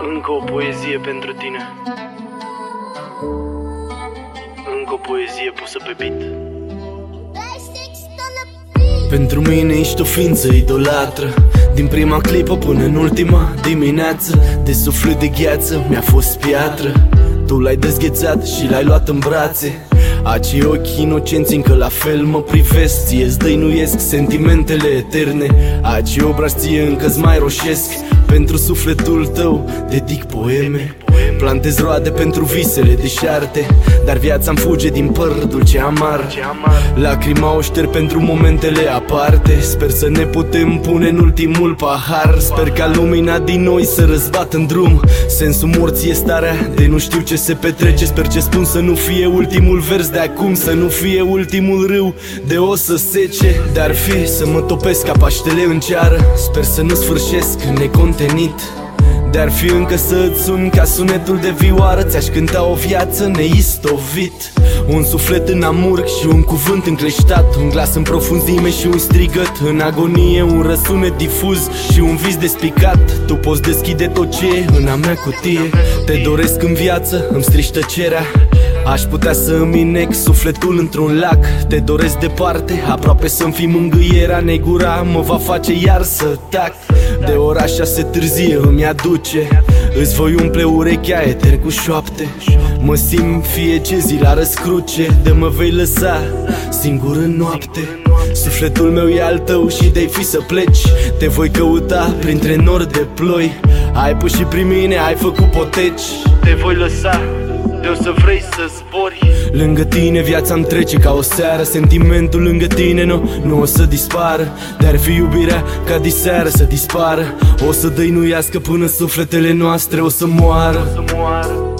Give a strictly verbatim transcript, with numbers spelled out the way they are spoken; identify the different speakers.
Speaker 1: Încă o poezie pentru tine. Încă o poezie pusă pe beat. Pentru mine ești o ființă idolatră. Din prima clipă până în ultima dimineață, de suflet de gheață mi-a fost piatră. Tu l-ai dezghețat și l-ai luat în brațe. Acei ochi inocenți încă la fel mă privesc. Ție-ți dăinuiesc sentimentele eterne. Acei obrazi ție încă-ți mai roșesc. Pentru sufletul tău dedic poeme. Plantez roade pentru visele deșarte, dar viața-mi fuge din păr dulce amar. Lacrima o șterg pentru momentele aparte. Sper să ne putem pune în ultimul pahar. Sper ca lumina din noi să răzbată în drum. Sensul morții e starea de nu știu ce se petrece. Sper ce spun să nu fie ultimul vers de acum, să nu fie ultimul râu de o să sece. Dar fi să mă topesc ca Paștele în ceară. Sper să nu sfârșesc necontenit. De-ar fi încă să-ți sun ca sunetul de vioară, ți-aș cânta o viață neistovit. Un suflet în amurg și un cuvânt încleștat, un glas în profunzime și un strigăt în agonie, un răsunet difuz și un vis despicat. Tu poți deschide tot ce e în a mea cutie. Te doresc în viață, îmi strici tăcerea. Aș putea să îmi nec sufletul într-un lac. Te doresc departe, aproape să-mi fii mângâierea. Negura mă va face iar să tac. De ora șase târzie îmi aduce. Îți voi umple urechea eter cu șoapte. Mă simt fie ce zi la răscruce, de mă vei lăsa singur în noapte. Sufletul meu e al tău și de-ai fi să pleci. Te voi căuta printre nori de ploi. Ai pus și prin mine, ai făcut poteci. Te voi lăsa de o să vrei să zbori. Lângă tine viața-mi trece ca o seară. Sentimentul lângă tine nu, nu o să dispară. Dar fi iubirea ca diseară să dispară. O să dăinuiască până sufletele noastre o să moară.